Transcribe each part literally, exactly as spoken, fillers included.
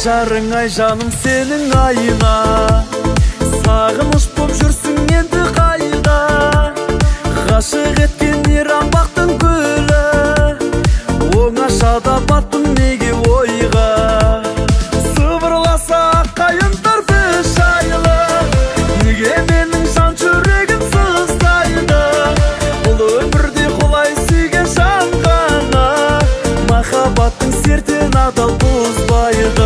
жарың ай жаным сенің айна, сағыныш боп жүрсің енді қайда. Ғашық еткен иранбақтың гүлі, оңашада баттым неге ойға. Сыбырласа қайындар біз жайлы, неге менің жан жүрегім сыздайды. Бұл өмірде қолай сүйген жан ғана, махаббаттың сертін адал бұзбайды.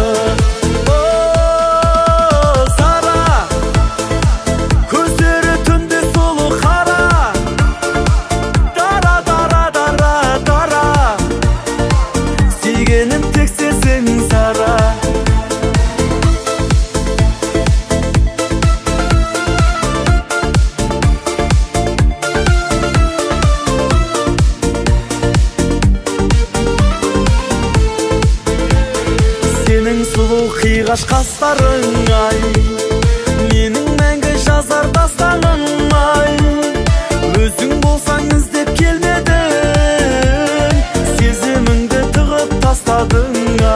Сұлу қиғаш қастарың ай, менің мәңгі жазар дастаным ай. Өзің болсаң іздеп келмедің, сезіміңді тығып тастадың